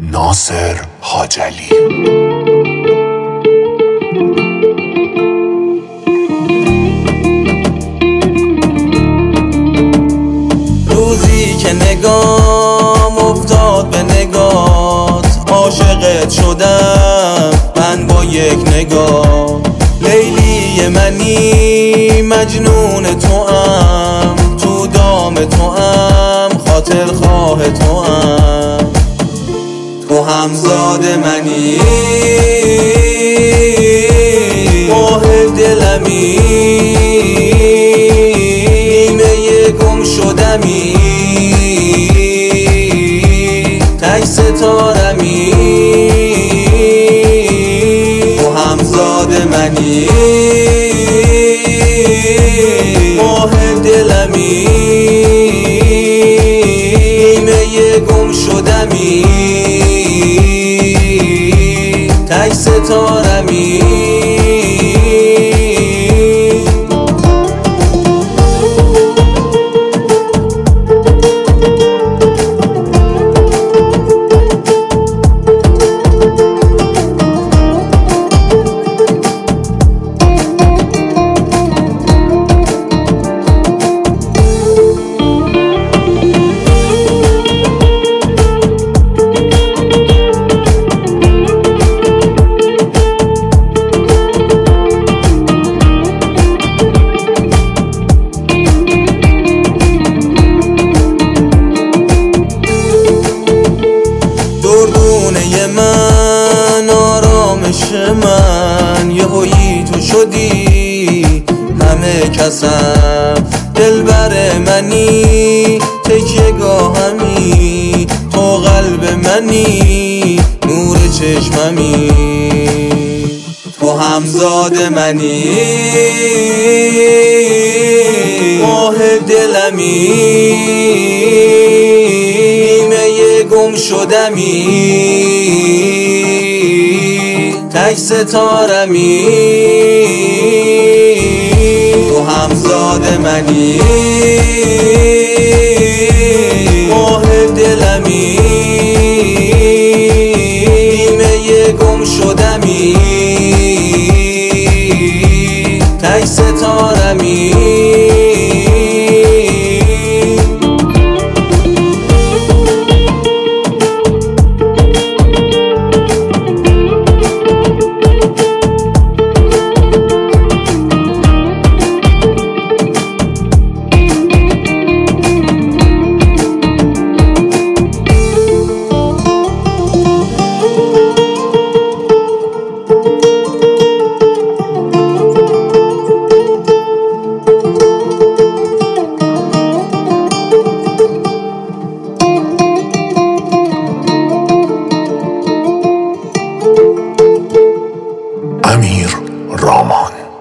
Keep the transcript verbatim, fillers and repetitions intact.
ناصر حاجلی. روزی که نگام افتاد به نگات، عاشقت شدم من با یک نگاه. لیلی منی مجنون توام، تو دام توام خاطر خواه توام. تو همزاد منی ماه دلمی، نیمه گم شدمی، تک ستارمی. تو همزاد منی ماه دلمی، نیمه گم شدمی، تک ستارمی. من آرامش من یهویی تو شدی، همه کسم دلبر منی، تکیه گاهمی تو قلب منی، نور چشممی. تو همزاد منی ماه دلمی، نیمه گم شدمی، تک ستارمی. تو همزاد منی ماه دلمی، نیمه گم شدمی، تک ستارمی. امیر رامان.